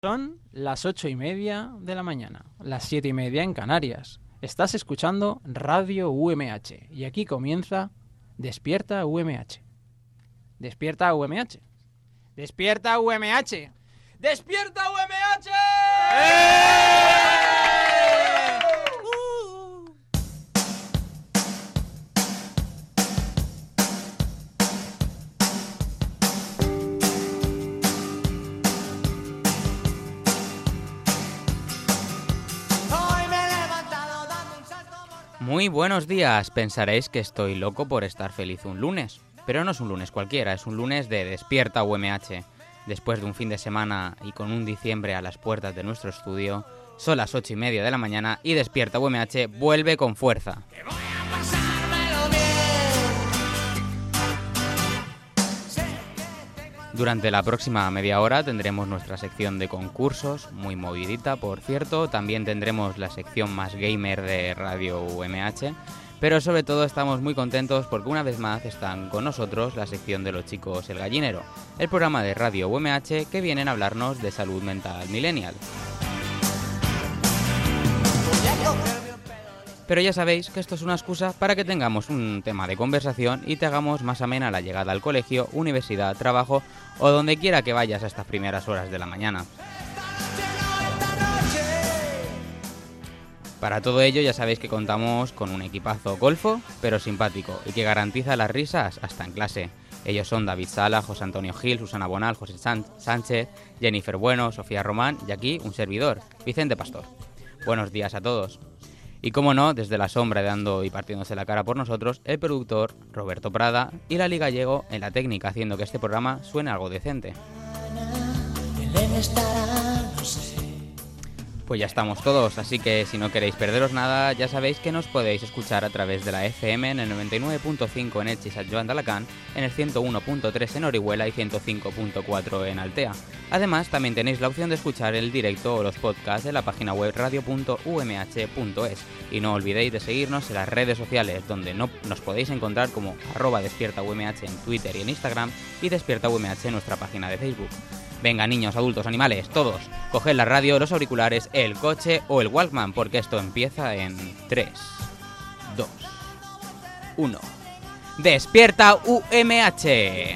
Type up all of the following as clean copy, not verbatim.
Son las 8:30 de la mañana, las 7:30 en Canarias. Estás escuchando Radio UMH y aquí comienza Despierta UMH. Despierta UMH. Despierta UMH. Despierta UMH. Muy buenos días. Pensaréis que estoy loco por estar feliz un lunes, pero no es un lunes cualquiera, es un lunes de Despierta UMH. Después de un fin de semana y con un diciembre a las puertas de nuestro estudio, son las 8:30 de la mañana y Despierta UMH vuelve con fuerza. Durante la próxima media hora tendremos nuestra sección de concursos, muy movidita por cierto, también tendremos la sección más gamer de Radio UMH, pero sobre todo estamos muy contentos porque una vez más están con nosotros la sección de los chicos El Gallinero, el programa de Radio UMH que vienen a hablarnos de salud mental millennial. Pero ya sabéis que esto es una excusa para que tengamos un tema de conversación y te hagamos más amena la llegada al colegio, universidad, trabajo o donde quiera que vayas a estas primeras horas de la mañana. Para todo ello ya sabéis que contamos con un equipazo golfo, pero simpático y que garantiza las risas hasta en clase. Ellos son David Sala, José Antonio Gil, Susana Bonal, José Sánchez, Jennifer Bueno, Sofía Román y aquí un servidor, Vicente Pastor. Buenos días a todos. Y como no, desde la sombra dando y partiéndose la cara por nosotros, el productor Roberto Prada y Lali Gallego en la técnica haciendo que este programa suene algo decente. Pues ya estamos todos, así que si no queréis perderos nada, ya sabéis que nos podéis escuchar a través de la FM en el 99.5 en Elche y Sant Joan d'Alacant, en el 101.3 en Orihuela y 105.4 en Altea. Además, también tenéis la opción de escuchar el directo o los podcasts en la página web radio.umh.es. Y no olvidéis de seguirnos en las redes sociales, donde nos podéis encontrar como @despiertaumh en Twitter y en Instagram y despiertaumh en nuestra página de Facebook. Venga, niños, adultos, animales, todos, coged la radio, los auriculares, el coche o el Walkman, porque esto empieza en 3, 2, 1. ¡Despierta UMH!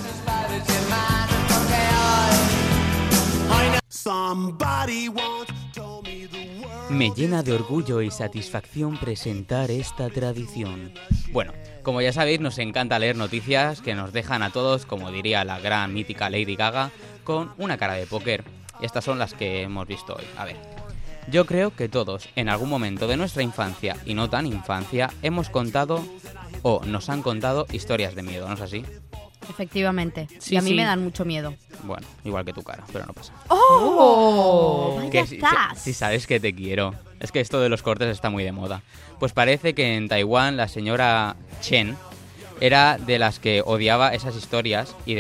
Me llena de orgullo y satisfacción presentar esta tradición. Bueno, como ya sabéis, nos encanta leer noticias que nos dejan a todos, como diría la gran mítica Lady Gaga, con una cara de póker. Y estas son las que hemos visto hoy. A ver, yo creo que todos, en algún momento de nuestra infancia y no tan infancia, hemos contado o nos han contado historias de miedo, ¿no es así? Efectivamente. Sí, y a mí sí. me dan mucho miedo. Bueno, igual que tu cara, pero no pasa. ¡Oh! ¡Vaya Que estás! si sabes que te quiero. Es que esto de los cortes está muy de moda. Pues parece que en Taiwán la señora Chen era de las que odiaba esas historias y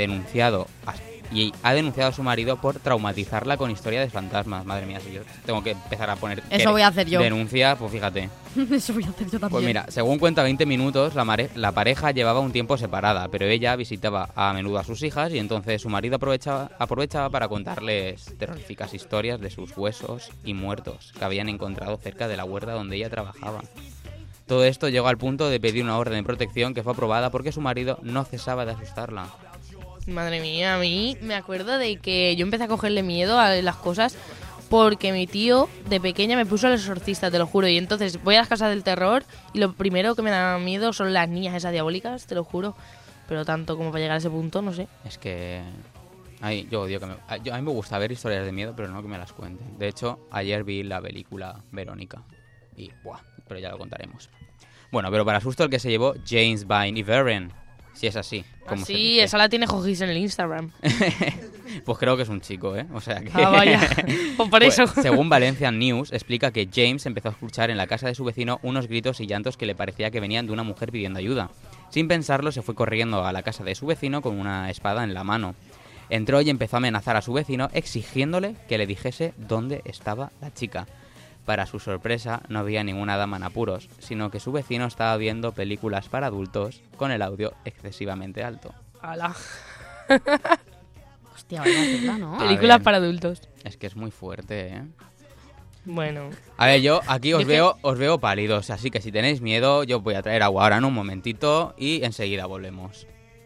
ha denunciado a su marido por traumatizarla con historias de fantasmas. Madre mía, si yo tengo que empezar a poner... Eso voy a hacer yo. Denuncia, pues fíjate. Eso voy a hacer yo también. Pues mira, según cuenta 20 minutos, la pareja llevaba un tiempo separada, pero ella visitaba a menudo a sus hijas y entonces su marido aprovechaba para contarles terroríficas historias de sus huesos y muertos que habían encontrado cerca de la huerta donde ella trabajaba. Todo esto llegó al punto de pedir una orden de protección que fue aprobada porque su marido no cesaba de asustarla. Madre mía, a mí me acuerdo de que yo empecé a cogerle miedo a las cosas porque mi tío de pequeña me puso al exorcista, te lo juro. Y entonces voy a las casas del terror y lo primero que me da miedo son las niñas esas diabólicas, te lo juro. Pero tanto como para llegar a ese punto, no sé. Es que... yo odio que a mí me gusta ver historias de miedo, pero no que me las cuenten. De hecho, ayer vi la película Verónica y... pero ya lo contaremos. Bueno, pero para susto el que se llevó James Vine y Veren. Si es así. Como se Sí, dice. esa la tiene Jojis en el Instagram. Pues creo que es un chico, ¿eh? O sea que... Ah, vaya. Pues por eso. Según Valencian News, explica que James empezó a escuchar en la casa de su vecino unos gritos y llantos que le parecía que venían de una mujer pidiendo ayuda. Sin pensarlo, se fue corriendo a la casa de su vecino con una espada en la mano. Entró y empezó a amenazar a su vecino, exigiéndole que le dijese dónde estaba la chica. Para su sorpresa, no había ninguna dama en apuros, sino que su vecino estaba viendo películas para adultos con el audio excesivamente alto. ¡Hala! Hostia, vaya tela, ¿no? A Películas ver. para adultos. Es que es muy fuerte, ¿eh? Bueno. A ver, yo aquí os Yo veo pálidos, así que si tenéis miedo, yo os voy a traer agua ahora en un momentito y enseguida volvemos.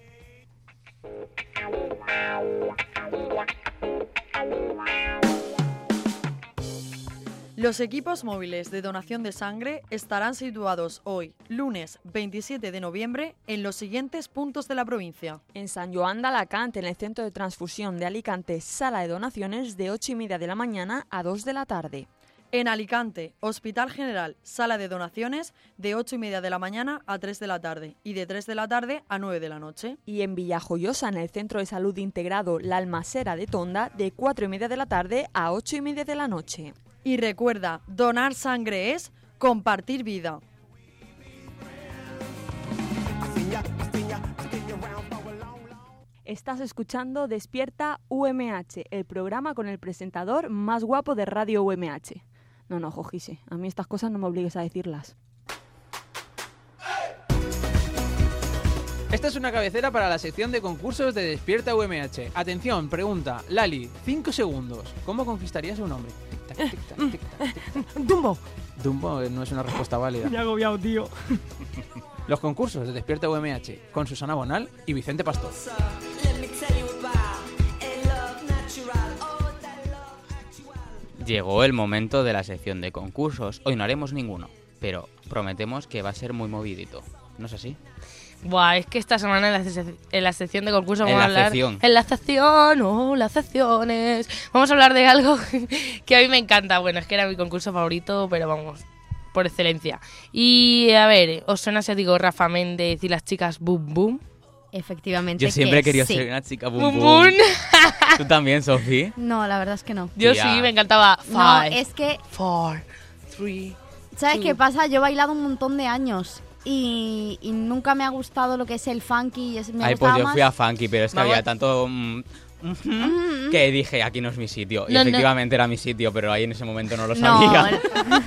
Los equipos móviles de donación de sangre estarán situados hoy, lunes 27 de noviembre, en los siguientes puntos de la provincia. En San Joan de Alacant, en el Centro de Transfusión de Alicante, sala de donaciones de 8:30 de la mañana a 2 de la tarde. En Alicante, Hospital General, sala de donaciones de 8:30 de la mañana a 3 de la tarde y de 3 de la tarde a 9 de la noche. Y en Villajoyosa, en el Centro de Salud Integrado La Almasera de Tonda, de 4:30 de la tarde a 8:30 de la noche. Y recuerda, donar sangre es compartir vida. Estás escuchando Despierta UMH, el programa con el presentador más guapo de Radio UMH. No, Jojise, a mí estas cosas no me obligues a decirlas. Esta es una cabecera para la sección de concursos de Despierta UMH. Atención, pregunta. Lali, 5 segundos. ¿Cómo conquistarías a un hombre? Tic-tac, tic-tac, tic-tac, tic-tac. ¡Dumbo! Dumbo no es una respuesta válida. Me he agobiado, tío. Los concursos de Despierta UMH con Susana Bonal y Vicente Pastor. Llegó el momento de la sección de concursos. Hoy no haremos ninguno, pero prometemos que va a ser muy movidito. ¿No es así? Buah, es que esta semana en la sección de concurso En vamos la a hablar... sección. En la sección, las secciones. Vamos a hablar de algo que a mí me encanta. Bueno, es que era mi concurso favorito, pero vamos, por excelencia. Y a ver, ¿os suena si os digo Rafa Méndez y las chicas Boom Boom? Efectivamente. Yo siempre he que querido sí. ser una chica Boom boom Boom. boom. ¿Tú también, Sofi? No, la verdad es que no. Yo Tía. sí, me encantaba. No, 5, es que, 4, 3. ¿sabes qué pasa? Yo he bailado un montón de años y nunca me ha gustado lo que es el funky. Me Ay, gustaba pues yo más. fui a funky, pero es que Vamos. había tanto... que dije, aquí no es mi sitio. Y No, no. efectivamente era mi sitio, pero ahí en ese momento no lo No, sabía.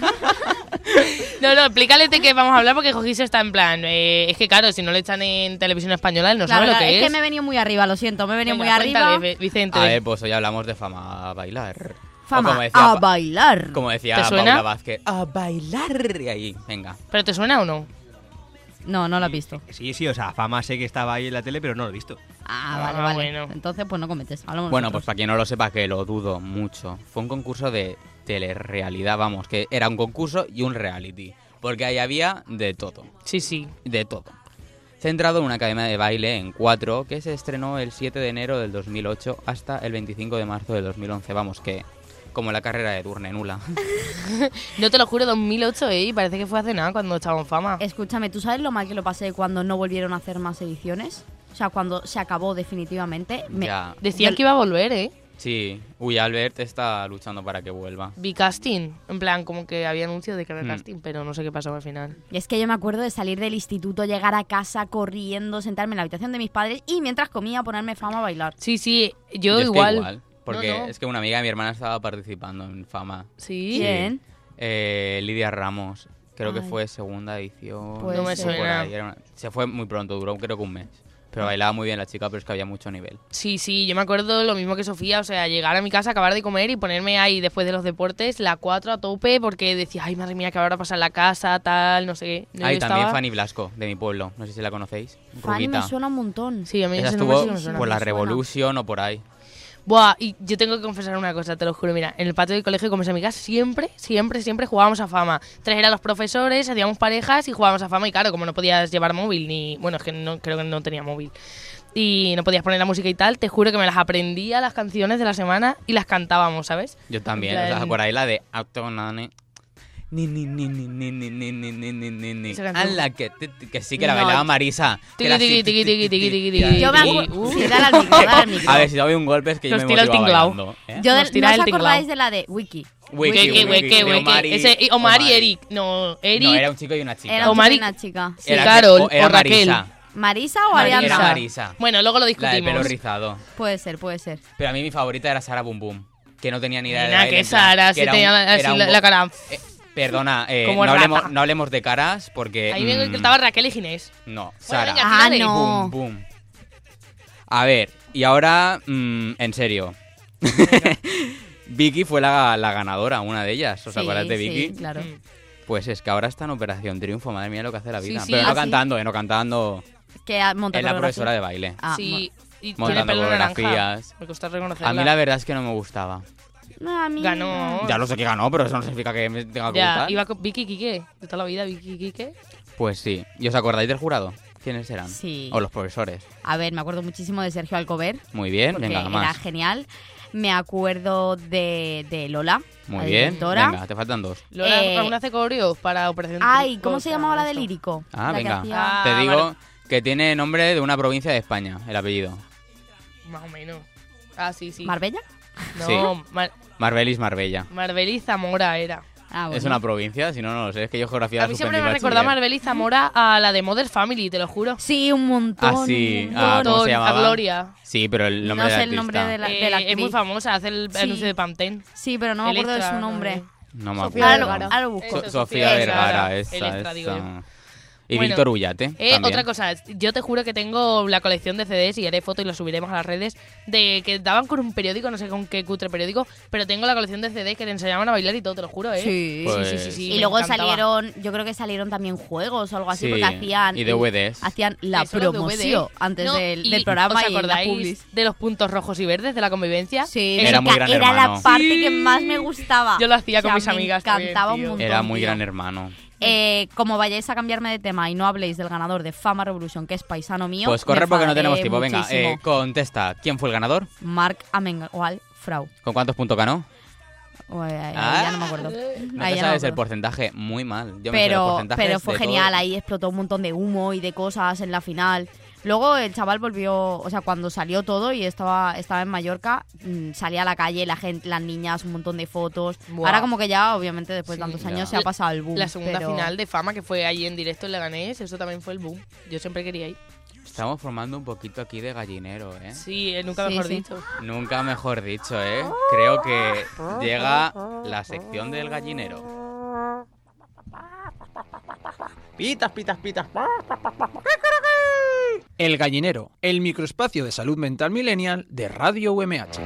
No, explícale de qué vamos a hablar porque Jojise está en plan. Es que claro, si no le echan en televisión española, él no la sabe lo verdad que es que me he venido muy arriba, lo siento, me he venido Venga, muy cuéntale, arriba. Vicente. A ver, pues hoy hablamos de fama a bailar. Fama O como decía, a bailar. como decía ¿Te suena? Paula Vázquez, a bailar. Y ahí, venga. ¿Pero te suena o no? No, no lo has visto. Sí, o sea, Fama sé que estaba ahí en la tele, pero no lo he visto. Ah, Ah, vale. bueno. Entonces, pues no comentes. Hablamos Bueno, pues nosotros. para quien no lo sepa, que lo dudo mucho. Fue un concurso de telerrealidad, vamos, que era un concurso y un reality. Porque ahí había de todo, Sí. de todo. Centrado en una academia de baile en 4 que se estrenó el 7 de enero del 2008 hasta el 25 de marzo del 2011. Vamos, que como la carrera de Durne Nula. No te lo juro, 2008, y parece que fue hace nada cuando estaba en fama. Escúchame, ¿tú sabes lo mal que lo pasé cuando no volvieron a hacer más ediciones? O sea, cuando se acabó definitivamente. Ya. Decían que iba a volver, ¿eh? Sí, Uy, Albert está luchando para que vuelva. Vi casting, en plan, como que había anuncio de que había casting, pero no sé qué pasó al final. Y es que yo me acuerdo de salir del instituto, llegar a casa corriendo, sentarme en la habitación de mis padres y mientras comía ponerme Fama a bailar. Sí, yo es que igual. porque No. es que una amiga de mi hermana estaba participando en Fama. Sí. ¿Quién? Lidia Ramos. Creo que Ay. fue segunda edición. Puede No me ser. por suena. ahí, se fue muy pronto, duró creo que un mes. Pero bailaba muy bien la chica, pero es que había mucho nivel. Sí, yo me acuerdo lo mismo que Sofía, o sea, llegar a mi casa, acabar de comer y ponerme ahí después de los deportes, la 4 a tope, porque decía, ay, madre mía, que ahora pasa en la casa, tal, no sé qué. Yo Ahí también estaba- Fanny Blasco, de mi pueblo. No sé si la conocéis. Fanny Rubita. me suena un montón. Sí, a mí Esa ese nombre estuvo sí que me suena. por la me suena. Revolution o por ahí. Buah, y yo tengo que confesar una cosa, te lo juro, mira, en el patio del colegio con mis amigas siempre jugábamos a Fama. 3 eran los profesores, hacíamos parejas y jugábamos a Fama y claro, como no podías llevar móvil ni... Bueno, es que no, creo que no tenía móvil. Y no podías poner la música y tal, te juro que me las aprendía las canciones de la semana y las cantábamos, ¿sabes? Yo también. En O sea, plan- por ahí la de Autonane. Ni. Esa canción. Ala, que sí que la No. bailaba Marisa. Que era así, Tiqui. Yo me Uy, acuerdo... Sí, dale al micro, dale al micro. A ver, si doy un golpe es que yo Nos me tira el motivo tinglao. bailando, ¿eh? Yo Nos tira ¿no el os tinglao. acordáis de la de Wiki? Wiki, de Omar y- Omar y Omar. Eric. No, Eric. No, era un chico y una chica. Era Omar y- una chica. Sí, Era Carol era o Raquel. Marisa. ¿Marisa o Marisa. Arianza? Era Marisa. Bueno, luego lo La del pelo discutimos. rizado. Puede ser, puede ser. Pero a mí mi favorita era Sara Boom Boom. Que no tenía ni idea de Nena, baile, que en plan, Sara que sí era tenía así era un la cara. Perdona, Como no, rata. no hablemos de caras porque... Ahí me estaba Raquel y Ginés. No, Sara. venga, Ah, tírale. no. Boom, boom. A ver, y ahora, en serio. Vicky fue la ganadora, una de ellas. ¿Os Sí, acordáis de Vicky? Sí, claro. Pues es que ahora está en Operación Triunfo. Madre mía lo que hace la Sí, vida. sí. Pero ¿Ah, no sí? cantando, no cantando. Que monta Es la coreografía. profesora de baile. Ah, Sí, y tiene Montando pelo naranja. coreografías. Me gusta reconocerla. A mí la verdad es que no me gustaba. no, a mí Ganó. Ya lo sé que ganó, pero eso no significa que me tenga que Ya, gustar. iba con Vicky Quique. De toda la vida, Vicky Quique. Pues sí. ¿Y os acordáis del jurado? ¿Quiénes eran? Sí. O los profesores. A ver, me acuerdo muchísimo de Sergio Alcover. Muy bien, Porque venga, era más. genial. Me acuerdo de Lola. Muy la bien. directora. Venga, te faltan 2. Lola Eh, aún hace coreo para Operación Ay, Triunfo, ¿cómo se llamaba la de eso. lírico? Ah, La que venga. hacía- Te digo vale. que tiene nombre de una provincia de España, el apellido. Más o menos. Ah, sí, sí. ¿Marbella? No, Sí. Mar Marbella. Marbella Zamora era. Ah, bueno. ¿Es una provincia? Si no, no lo sé. Es que yo geografía A la mí suspendí siempre me en recordaba bachiller. Marbella Zamora a la de Modern Family, te lo juro. Sí, un montón. Ah, sí. un Ah, montón. ¿cómo se a llamaba? Gloria. Sí, pero el nombre No de sé la el nombre artista. de la Es muy actriz. famosa, hace el Sí. anuncio de Pantene. Sí, pero no me acuerdo de su Electra, nombre. No me Sofía acuerdo. Vergara. Ahora lo busco. Eso, Sofía Vergara, esa. Electra, digo esa. Y Bueno, Víctor Ullate. también. Otra cosa, yo te juro que tengo la colección de CDs y haré fotos y las subiremos a las redes de que daban con un periódico, no sé con qué cutre periódico, pero tengo la colección de CDs que te enseñaban a bailar y todo, te lo juro, ¿eh? Sí. Pues- Y me luego encantaba. salieron, yo creo que salieron también juegos o algo así, Sí, porque hacían y DVDs. hacían la Eso, los promoción DVD. antes No, del y programa ¿os y la acordáis publis. de los puntos rojos y verdes de la convivencia? Sí, Era muy gran era hermano. la parte Sí. que más me gustaba. Yo lo hacía con O sea, mis amigas Me encantaba también, un tío. montón. Era muy tío. gran hermano. Como vayáis a cambiarme de tema y no habléis del ganador de Fama Revolution, que es paisano mío. Pues corre me porque no enfadaré tenemos tiempo. Venga, muchísimo. contesta. ¿Quién fue el ganador? Marc Amengual Frau. ¿Con cuántos puntos ganó? Ya no me acuerdo. No Ahí te ya no me sabes el acuerdo. porcentaje. Muy mal. Yo me sé los Pero porcentajes fue de genial, todo. ahí explotó un montón de humo y de cosas en la final. Luego el chaval volvió, o sea, cuando salió todo y estaba en Mallorca, salía a la calle, la gente, las niñas, un montón de fotos. Buah. Ahora como que ya, obviamente, después de Sí, tantos ya. años se ha pasado el boom. La segunda pero- final de Fama que fue allí en directo en Leganés, eso también fue el boom. Yo siempre quería ir. Estamos formando un poquito aquí de gallinero, ¿eh? Sí, nunca Sí, mejor sí. dicho. Nunca mejor dicho, ¿eh? Creo que llega la sección del gallinero. Pitas, pitas, pitas. El Gallinero, el microespacio de salud mental millennial de Radio UMH.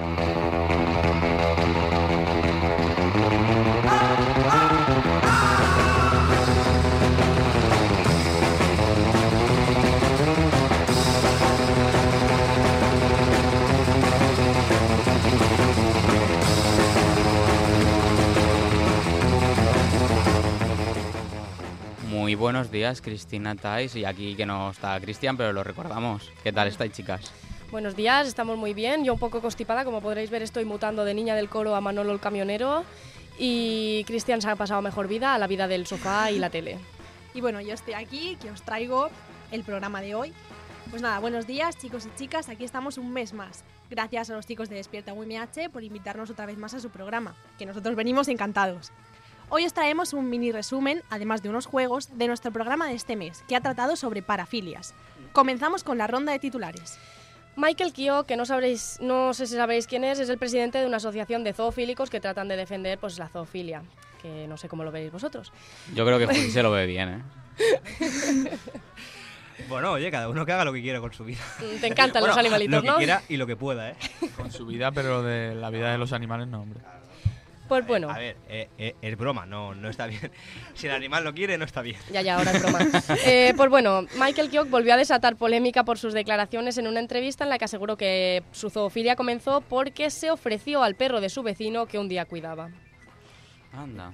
Muy buenos días, Cristina Tais. Y aquí que no está Cristian, pero lo recordamos. ¿Qué tal estáis, chicas? Buenos días, estamos muy bien. Yo un poco constipada, como podréis ver, estoy mutando de niña del coro a Manolo el camionero. Y Cristian se ha pasado mejor vida a la vida del sofá y la tele. Y bueno, yo estoy aquí, que os traigo el programa de hoy. Pues nada, buenos días chicos y chicas, aquí estamos un mes más. Gracias a los chicos de Despierta UMH por invitarnos otra vez más a su programa, que nosotros venimos encantados. Hoy os traemos un mini resumen, además de unos juegos, de nuestro programa de este mes, que ha tratado sobre parafilias. Comenzamos con la ronda de titulares. Michael Keogh, que no sé si sabréis quién es el presidente de una asociación de zoofílicos que tratan de defender pues, la zoofilia, que no sé cómo lo veis vosotros. Yo creo que José se lo ve bien, ¿eh? Bueno, oye, cada uno que haga lo que quiera con su vida. Te encantan Bueno, los animalitos, lo que ¿no? quiera y lo que pueda, ¿eh? Con su vida, pero de la vida de los animales no, hombre. Pues bueno, A ver, es broma, no está bien. Si el animal lo quiere, no está bien. ya, ahora es broma. Pues bueno, Michael Keogh volvió a desatar polémica por sus declaraciones en una entrevista en la que aseguró que su zoofilia comenzó porque se ofreció al perro de su vecino que un día cuidaba. Anda.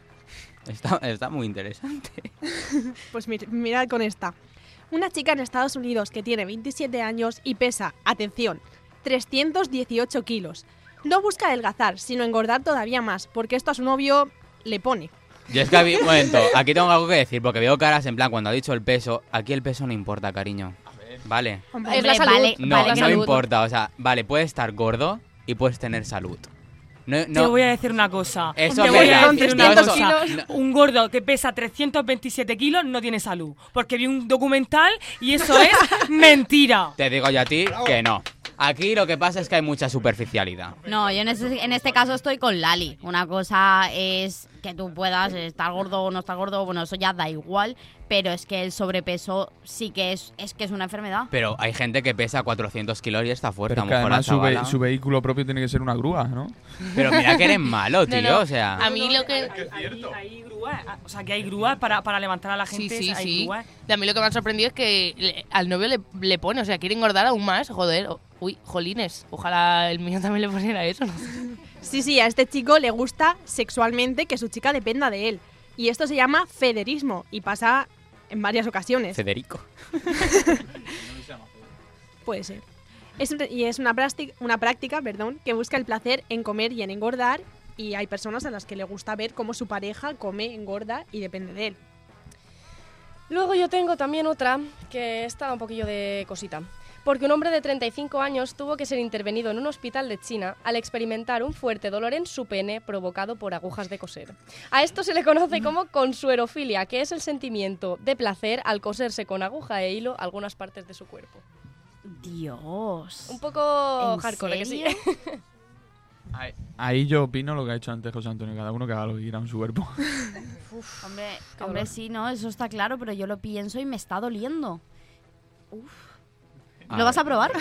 Está muy interesante. Pues mirad con esta. Una chica en Estados Unidos que tiene 27 años y pesa, atención, 318 kilos. No busca adelgazar, sino engordar todavía más, porque esto a su novio le pone. Yo es que, un momento, aquí tengo algo que decir, porque veo caras en plan, cuando ha dicho el peso, aquí el peso no importa, cariño. Vale. Es la salud. vale, No, vale, no salud. importa, o sea, vale, puedes estar gordo y puedes tener salud. No, Te voy a decir una cosa. Eso Te es voy a verdad. decir No, una eso- cosa. no. Un gordo que pesa 327 kilos no tiene salud. Porque vi un documental y eso es mentira. Te digo yo a ti que no. Aquí lo que pasa es que hay mucha superficialidad. No, yo en este caso estoy con Lali. Una cosa es que tú puedas estar gordo o no estar gordo, bueno, eso ya da igual, pero es que el sobrepeso sí que es que es una enfermedad. Pero hay gente que pesa 400 kilos y está fuerte. Pero a que lo mejor la además chavala- su vehículo propio tiene que ser una grúa, ¿no? Pero mira que eres malo, tío, No, o sea... A mí lo que... Hay grúas, o sea, que hay grúas para levantar a la gente. Sí, hay sí. grúas. Y a mí lo que me ha sorprendido es que al novio le pone, o sea, quiere engordar aún más, joder. Uy, jolines, ojalá el mío también le pusiera eso, ¿no? Sí, a este chico le gusta sexualmente que su chica dependa de él. Y esto se llama federismo y pasa en varias ocasiones. Federico. Puede ser. Es una práctica, que busca el placer en comer y en engordar, y hay personas a las que le gusta ver cómo su pareja come, engorda y depende de él. Luego yo tengo también otra que está un poquillo de cosita. Porque un hombre de 35 años tuvo que ser intervenido en un hospital de China al experimentar un fuerte dolor en su pene provocado por agujas de coser. A esto se le conoce como consuerofilia, que es el sentimiento de placer al coserse con aguja e hilo algunas partes de su cuerpo. Dios. Un poco ¿En hardcore, ¿que sí? serio? Ahí yo opino lo que ha hecho antes José Antonio. Cada uno que haga lo que quiera en su cuerpo. Uf, hombre, sí, no, eso está claro, pero yo lo pienso y me está doliendo. Uf. ¿Lo vas a probar?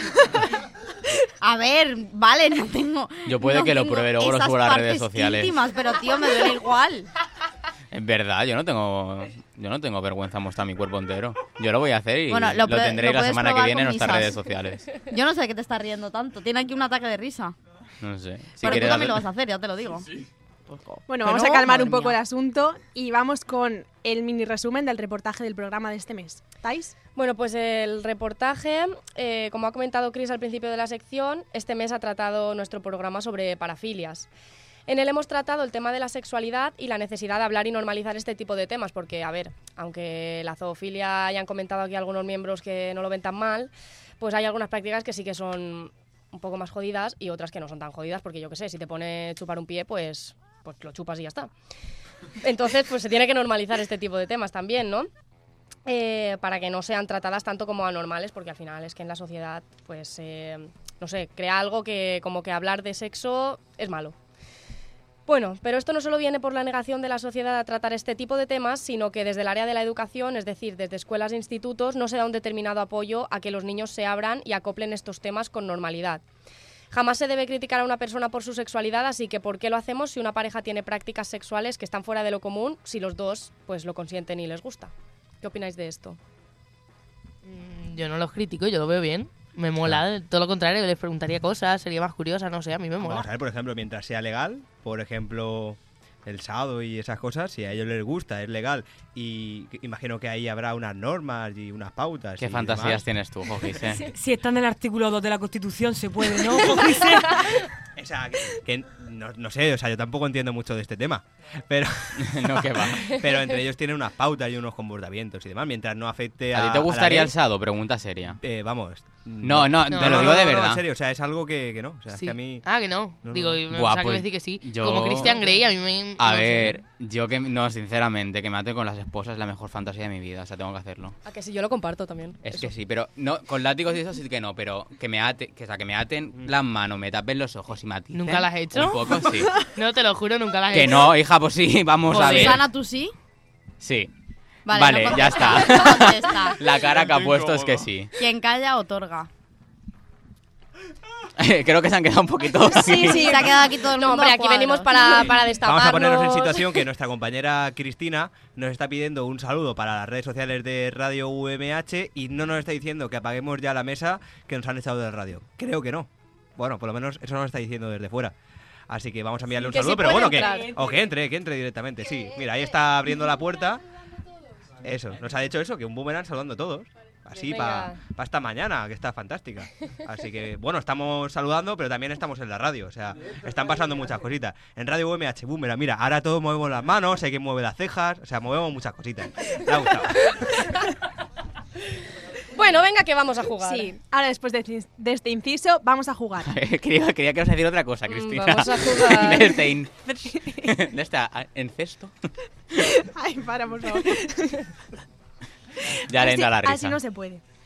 A ver, vale, no tengo... Yo puede no que lo tengo pruebe, luego lo esas subo a las redes partes sociales. íntimas, pero tío, me duele igual. Es verdad, yo no tengo vergüenza en mostrar mi cuerpo entero. Yo lo voy a hacer y Bueno, lo tendré la puedes semana que probar viene en con nuestras Misas. redes sociales. Yo no sé de qué te estás riendo tanto. Tiene aquí un ataque de risa. No sé. Si Pero tú quieres también lo hacer- vas a hacer, ya te lo digo. Bueno, Pero, vamos a calmar madre un poco mía. el asunto y vamos con el mini resumen del reportaje del programa de este mes. ¿Estáis? Bueno, pues el reportaje, como ha comentado Chris al principio de la sección, este mes ha tratado nuestro programa sobre parafilias. En él hemos tratado el tema de la sexualidad y la necesidad de hablar y normalizar este tipo de temas, porque, a ver, aunque la zoofilia hayan comentado aquí algunos miembros que no lo ven tan mal, pues hay algunas prácticas que sí que son un poco más jodidas y otras que no son tan jodidas, porque yo qué sé, si te pone chupar un pie, pues lo chupas y ya está. Entonces, pues se tiene que normalizar este tipo de temas también, ¿no? Para que no sean tratadas tanto como anormales, porque al final es que en la sociedad, pues, no sé, crea algo que como que hablar de sexo es malo. Bueno, pero esto no solo viene por la negación de la sociedad a tratar este tipo de temas, sino que desde el área de la educación, es decir, desde escuelas e institutos, no se da un determinado apoyo a que los niños se abran y acoplen estos temas con normalidad. Jamás se debe criticar a una persona por su sexualidad, así que ¿por qué lo hacemos si una pareja tiene prácticas sexuales que están fuera de lo común, si los dos pues lo consienten y les gusta? ¿Qué opináis de esto? Yo no los critico, yo lo veo bien. Me mola, todo lo contrario, les preguntaría cosas, sería más curiosa, no sé, a mí me mola. Vamos a ver, por ejemplo, mientras sea legal, por ejemplo, el sábado y esas cosas, si a ellos les gusta, es legal. Y imagino que ahí habrá unas normas y unas pautas. ¿Qué y fantasías demás. tienes tú, Jojise? Si está en el artículo 2 de la Constitución, se puede, ¿no? Jojise? O sea, que no sé, o sea, yo tampoco entiendo mucho de este tema. Pero, No, que va. pero entre ellos tienen unas pautas y unos comportamientos y demás, mientras no afecte a. ¿A ti te la gustaría ley. el sado? Pregunta seria. Vamos. No, te lo digo de verdad. en serio, o sea, es algo que no. O sea, es Sí. que a mí. Ah, que no. No, Digo, no. Buah, o sea, que pues me decir que sí. yo- Como Christian Grey, a mí me... A no sé. ver, yo que... No, sinceramente, que me ate con las esposas es la mejor fantasía de mi vida. O sea, tengo que hacerlo. A que sí, yo lo comparto también. Es eso. que sí, pero no, con látigos y eso sí que no, pero que me aten las manos, me tapen los ojos y me aticen. ¿Nunca las has hecho? Un poco, sí. No, te lo juro, nunca las he Que hecho. no, hija, pues sí, vamos a ver. Susana, ¿tú sí? Sí. Vale, Vale, no ya contesta. está. No contesta. La cara que ha Estoy puesto es que incómodo. sí. Quien calla, otorga. Creo que se han quedado un poquito... Sí, se ha quedado aquí todo el No, mundo hombre, a aquí venimos cuadros. para destaparnos. Vamos a ponernos en situación que nuestra compañera Cristina nos está pidiendo un saludo para las redes sociales de Radio UMH y no nos está diciendo que apaguemos ya la mesa que nos han echado del radio. Creo que no. Bueno, por lo menos eso nos está diciendo desde fuera. Así que vamos a enviarle un que saludo, sí pero puede bueno, entrar. que entre directamente, sí. Mira, ahí está abriendo la puerta. Eso, nos ha dicho eso, que un boomerang saludando a todos. Así Venga. para esta mañana, que está fantástica. Así que, bueno, estamos saludando, pero también estamos en la radio. O sea, están pasando muchas cositas. En Radio UMH, boomerang, mira, ahora todos movemos las manos, hay que mueve las cejas. O sea, movemos muchas cositas. ¿Te ha gustado? Bueno, venga que vamos a jugar. Sí, ahora después de este inciso vamos a jugar. Quería que ibas a decir otra cosa, Cristina. Vamos a jugar. De este encesto. Ay, para, por favor. Ya le entra la risa. Así no se puede.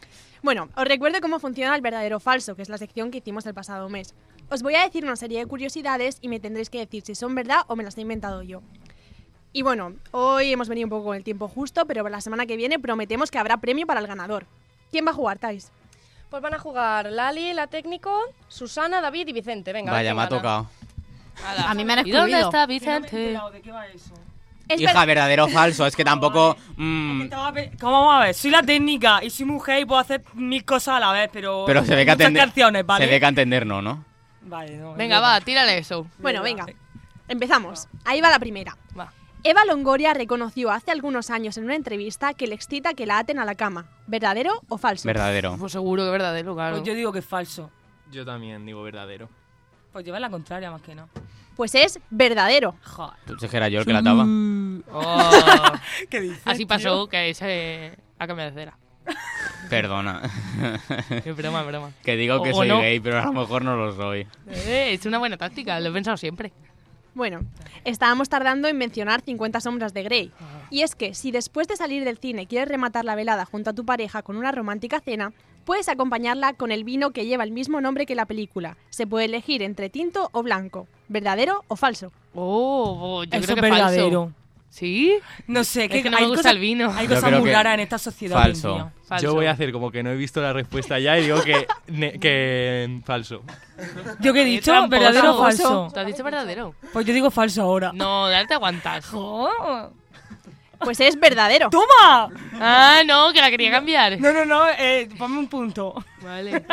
Bueno, os recuerdo cómo funciona el verdadero o falso, que es la sección que hicimos el pasado mes. Os voy a decir una serie de curiosidades y me tendréis que decir si son verdad o me las he inventado yo. Y bueno, hoy hemos venido un poco con el tiempo justo, pero la semana que viene prometemos que habrá premio para el ganador. ¿Quién va a jugar, Thais? Pues van a jugar Lali, la técnico, Susana, David y Vicente. Venga, Vaya, me ha ¿quién gana? tocado. A mí me han ¿Y dónde excluido. está Vicente? ¿De qué va eso? Hija, verdadero o falso, es que tampoco... ¿Cómo vamos a ver? Soy la técnica y soy mujer y puedo hacer 1000 cosas a la vez, pero... Pero se ve que muchas atender... canciones, ¿vale? Se ve que entender no. Vale, no. Venga, va, tírale eso. Bueno, venga. Empezamos. Ahí va la primera. Va. Eva Longoria reconoció hace algunos años en una entrevista que le excita que la aten a la cama. ¿Verdadero o falso? Verdadero. Pues seguro que verdadero, claro. Pues yo digo que es falso. Yo también digo verdadero. Pues lleva la contraria más que no. Pues es verdadero. Joder. Tú que era yo el que la ataba. Oh. ¿Qué dices, Así pasó, tío? que se ha cambiado de cera. Perdona. Es broma, broma. Que digo que O soy no. gay, pero a lo mejor no lo soy. Es una buena táctica, lo he pensado siempre. Bueno, estábamos tardando en mencionar 50 sombras de Grey. Y es que si después de salir del cine quieres rematar la velada junto a tu pareja con una romántica cena, puedes acompañarla con el vino que lleva el mismo nombre que la película. Se puede elegir entre tinto o blanco. ¿Verdadero o falso? Oh, yo Eso creo es que verdadero. falso. ¿Sí? No sé, Es que no me gusta el vino. Hay Yo cosas creo muy que raras en esta sociedad. falso. hoy en día. Falso. Yo voy a hacer como que no he visto la respuesta ya y digo que falso. ¿Yo qué he dicho? Tramposo. ¿Verdadero o falso? ¿Te has dicho verdadero? Pues yo digo falso ahora. No, dale te aguantas. Oh. Pues es verdadero. ¡Toma! Ah, no, que la quería cambiar. No, ponme un punto. Vale.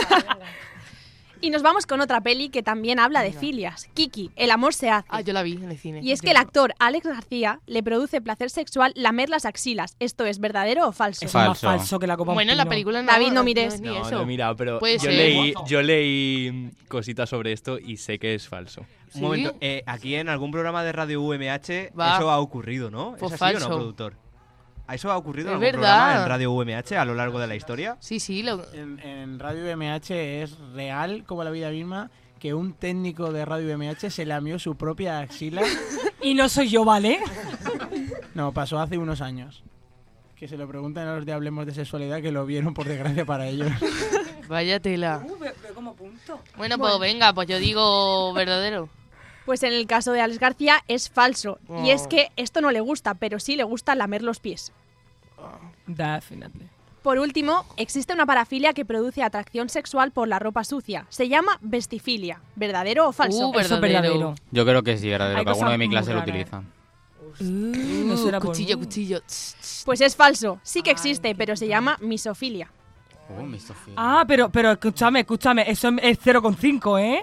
Y nos vamos con otra peli que también habla de filias. Kiki, el amor se hace. Ah, yo la vi en el cine. Y es que el actor Alex García le produce placer sexual lamer las axilas. ¿Esto es verdadero o falso? Eso es más Falso. falso que la copa. Bueno, en la película no. David, no mires. es ni No, eso. no he mirado, pero Puede yo ser. leí cositas sobre esto y sé que es falso. Un momento, aquí en algún programa de Radio UMH Va. eso ha ocurrido, ¿no? Pues ¿Es así o falso. no, productor? ¿Eso ha ocurrido en Es algún verdad. programa en Radio UMH a lo largo de la historia? Sí, En Radio MH es real, como la vida misma, que un técnico de Radio MH se lamió su propia axila. Y no soy yo, ¿vale? No, pasó hace unos años. Que se lo preguntan a los de Hablemos de Sexualidad, que lo vieron por desgracia para ellos. Vaya tela. Pero como punto. Bueno, pues venga, pues yo digo verdadero. Pues en el caso de Alex García es falso. Y es Oh. que esto no le gusta, pero sí le gusta lamer los pies. Definitely. Por último, existe una parafilia que produce atracción sexual por la ropa sucia. Se llama vestifilia. ¿Verdadero o falso? Eso es verdadero. Yo creo que sí, verdadero, Hay que alguno de mi cosas clase muy lo raras. utiliza. No será por Cuchillo, mí. cuchillo. Pues es falso. Sí que existe, pero se llama misofilia. Mi Sofía. Ah, pero escúchame, eso es 0,5, ¿eh?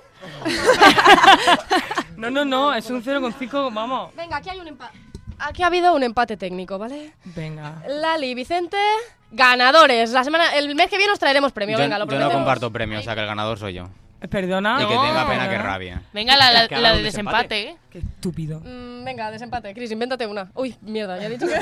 No, es un 0,5, vamos. Venga, aquí hay un empate. Aquí ha habido un empate técnico, ¿vale? Venga. Lali y Vicente, ganadores. El mes que viene os traeremos premio. Yo, Venga, lo yo no prometemos. comparto premio, o sea que el ganador soy yo. Perdona. Y que tenga pena que Perdona. rabia. Venga, la Que haga de un desempate. desempate, ¿eh? Qué estúpido. Venga, desempate. Chris, invéntate una. Uy, mierda, ya he dicho que...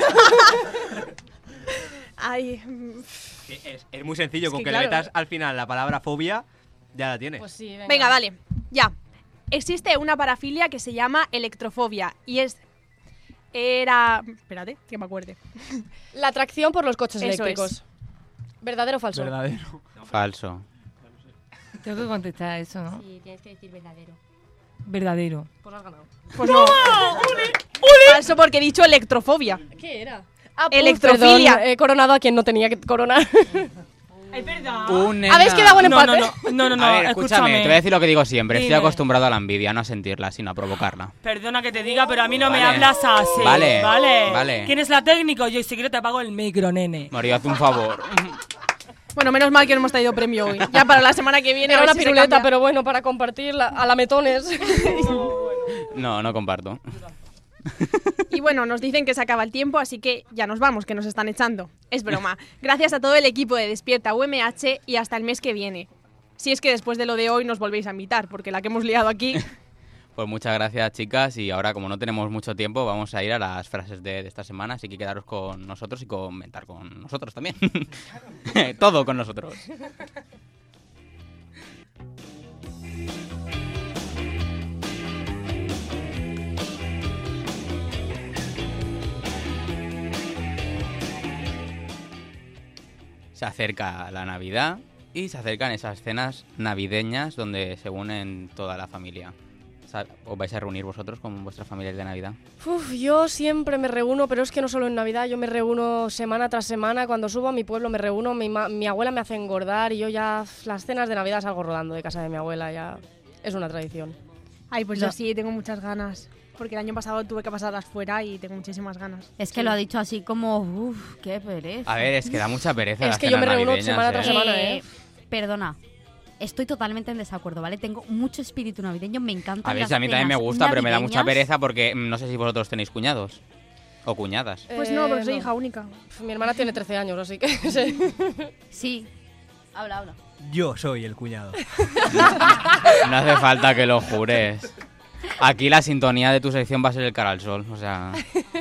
Ay, Es muy sencillo, Es con que que claro. le metas al final la palabra fobia, ya la tienes. Pues sí, venga. venga, vale. Ya. Existe una parafilia que se llama electrofobia. Y Espérate, que me acuerde. La atracción por los coches Eso eléctricos. ¿Verdadero o falso? Verdadero. Falso. Tengo que contestar eso, ¿no? Sí, tienes que decir verdadero. Verdadero. Pues has ganado. Pues no. Falso porque he dicho electrofobia. ¿Qué era? Ah, Electrofilia. perdón, he coronado a quien no tenía que coronar. Es verdad. ¿Habéis quedado en empate? No, A ver, escúchame, escúchame. te voy a decir lo que digo siempre. Dime. Estoy acostumbrado a la envidia, no a sentirla, sino a provocarla. Perdona que te diga, pero a mí no me Vale. hablas así. Vale, Vale. vale. ¿Quién es la técnico? Yo, si quiero te apago el micro, nene. María, haz un favor. Bueno, menos mal que no hemos traído premio hoy. Ya para la semana que viene. Era a ver una si se piruleta, cambia. pero bueno, para compartir a la metones. No, no comparto. Y bueno, nos dicen que se acaba el tiempo, así que ya nos vamos, que nos están echando. Es broma. Gracias a todo el equipo de Despierta UMH y hasta el mes que viene. Si es que después de lo de hoy nos volvéis a invitar, porque la que hemos liado aquí... Pues muchas gracias, chicas. Y ahora, como no tenemos mucho tiempo, vamos a ir a las frases de esta semana. Así que quedaros con nosotros y comentar con nosotros también. Todo con nosotros. se acerca la Navidad y se acercan esas cenas navideñas donde se unen toda la familia. ¿Os vais a reunir vosotros con vuestras familias de Navidad? Yo siempre me reúno, pero es que no solo en Navidad, yo me reúno semana tras semana. Cuando subo a mi pueblo me reúno, mi abuela me hace engordar y yo ya las cenas de Navidad salgo rodando de casa de mi abuela, ya es una tradición. Ay, pues yo sí, tengo muchas ganas. Porque el año pasado tuve que pasarlas fuera y tengo muchísimas ganas. Es que lo ha dicho así como, qué pereza. A ver, es que da mucha pereza. Es que yo me reúno semana tras semana, Perdona. Estoy totalmente en desacuerdo, ¿vale? Tengo mucho espíritu navideño, me encanta. A ver, si a mí también me gusta, pero me da mucha pereza porque no sé si vosotros tenéis cuñados o cuñadas. Pues no, porque soy hija única. Mi hermana tiene 13 años, así que... Sí. Habla. Yo soy el cuñado. No hace falta que lo jures. Aquí la sintonía de tu sección va a ser el cara al sol, o sea...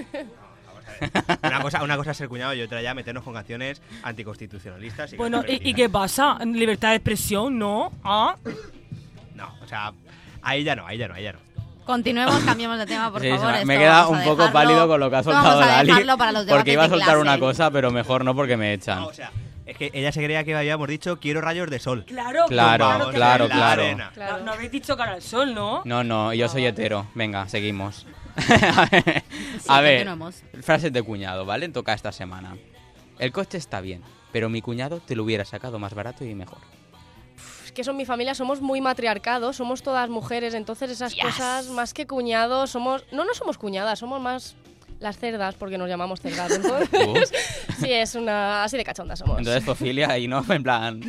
Una cosa es ser cuñado y otra ya meternos con canciones anticonstitucionalistas. Bueno, ¿y qué pasa? ¿Libertad de expresión, no? ¿Ah? No, o sea, ahí ya no. Continuemos, cambiemos de tema, por favor. Me queda un poco pálido con lo que ha soltado Lali, porque iba a soltar una cosa, pero mejor no porque me echan. No, o sea, es que ella se creía que habíamos dicho quiero rayos de sol. Claro. No habéis dicho cara al sol, ¿no? No, yo soy hetero. Venga, seguimos. A ver, frases de cuñado, ¿vale? Toca esta semana. El coche está bien, pero mi cuñado te lo hubiera sacado más barato y mejor. Es que son mi familia, somos muy matriarcados, somos todas mujeres, entonces esas cosas, más que cuñados, no somos cuñadas, somos más las cerdas, porque nos llamamos cerdas, entonces... Sí, es una... así de cachonda somos. Entonces, Fofilia, ahí no, en plan...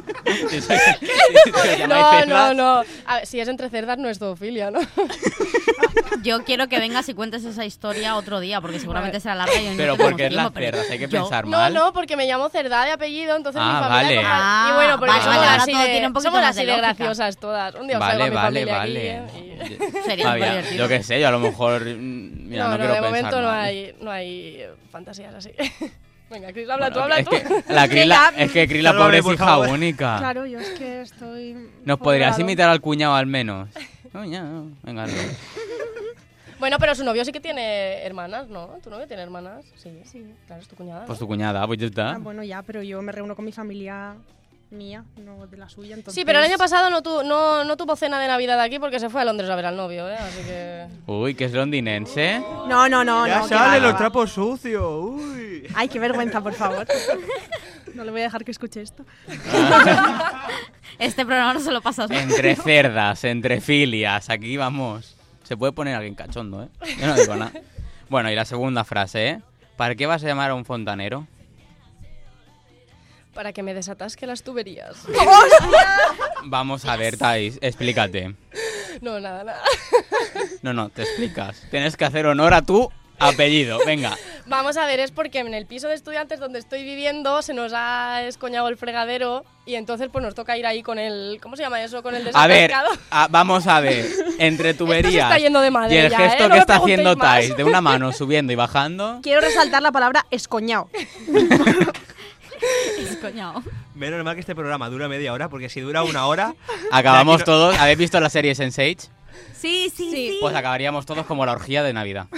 No. A ver, si es entre cerdas no es zoofilia, ¿no? Yo quiero que vengas y cuentes esa historia otro día, porque seguramente será larga y no pero porque es las cerdas, hay que pensar mal. No, porque me llamo Cerda de apellido, entonces mi vale. familia... y bueno, porque somos así de lógica. Graciosas todas. Un día os traigo a mi familia aquí, Sería muy divertido. Yo qué sé, yo a lo mejor... Mira, no quiero de pensar momento mal. no hay fantasías así. Venga, Cris, habla tú. Es que Cris, la pobre es hija única. Claro, yo es que estoy... ¿Nos podrías imitar al cuñado al menos? Venga, no. Bueno, pero su novio sí que tiene hermanas, ¿no? ¿Tu novio tiene hermanas? Sí, claro, es tu cuñada. Pues tu cuñada, pues ya está. Bueno, ya, pero yo me reúno con mi familia mía, no de la suya, entonces... Sí, pero el año pasado no tuvo cena de Navidad aquí porque se fue a Londres a ver al novio, así que... Uy, que es londinense. No. Ya salen los trapos sucios, uy. Ay, qué vergüenza, por favor. No le voy a dejar que escuche esto. Este programa no se lo pasas. Entre cerdas, entre filias, aquí vamos. Se puede poner alguien cachondo, ¿eh? Yo no digo nada. Bueno, y la segunda frase, ¿eh? ¿Para qué vas a llamar a un fontanero? Para que me desatasque las tuberías. Vamos a ver, Thais, explícate. No, nada. No, te explicas. Tienes que hacer honor a tu apellido, venga. Vamos a ver, es porque en el piso de estudiantes donde estoy viviendo se nos ha escoñado el fregadero y entonces pues nos toca ir ahí con el... ¿Cómo se llama eso? Con el desatascado. A ver, vamos a ver. Entre tuberías esto se está yendo de madre y el ya, gesto no que está me haciendo preguntéis Thais más. de una mano subiendo y bajando... Quiero resaltar la palabra escoñado. Escoñado. Menos mal que este programa dura media hora, porque si dura una hora... Acabamos todos... ¿Habéis visto la serie Sense8? Sí. Pues acabaríamos todos como la orgía de Navidad.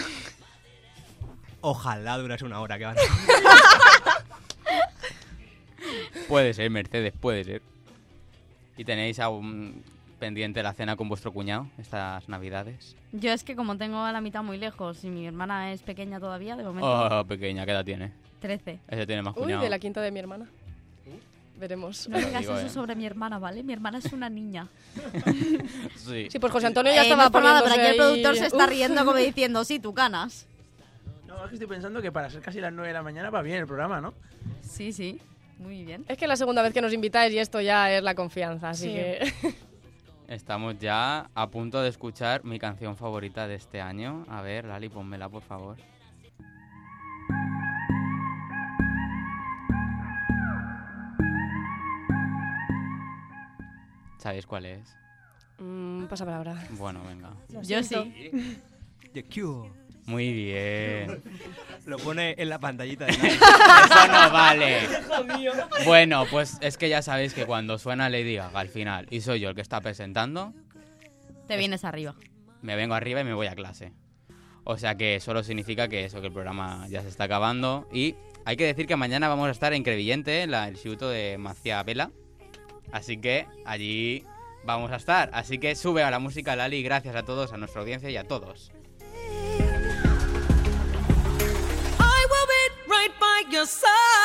Ojalá durase una hora, que van. Puede ser, Mercedes, puede ser. ¿Y tenéis aún pendiente la cena con vuestro cuñado estas Navidades? Yo es que como tengo a la mitad muy lejos y mi hermana es pequeña todavía, de momento... Oh, pequeña, ¿qué edad tiene? 13. Ese tiene más Uy, cuñado. de la quinta de mi hermana. Veremos. No digas digo, eso sobre mi hermana, ¿vale? Mi hermana es una niña. Sí. Sí, pues José Antonio ya estaba no es por nada, poniéndose pero aquí el ahí- productor se está Uf. riendo como diciendo, sí, tú ganas. No, es que estoy pensando que para ser casi las 9 de la mañana va bien el programa, ¿no? Sí, muy bien. Es que es la segunda vez que nos invitáis y esto ya es la confianza, así Sí. que... Estamos ya a punto de escuchar mi canción favorita de este año. A ver, Lali, pónmela, por favor. ¿Sabéis cuál es? Pasa palabra. Bueno, venga. Yo sí. The Cure. Muy bien. Lo pone en la pantallita de Eso no vale. Bueno, pues es que ya sabéis que cuando suena Lady Gaga al final y soy yo el que está presentando, Te vienes arriba. me vengo arriba y me voy a clase. O sea que solo significa que eso, que el programa ya se está acabando. Y hay que decir que mañana vamos a estar en Crevillente, en el instituto de Macia Vela. Así que allí vamos a estar. Así que sube a la música, Lali. Gracias a todos, a nuestra audiencia y a todos. I will be right by your side.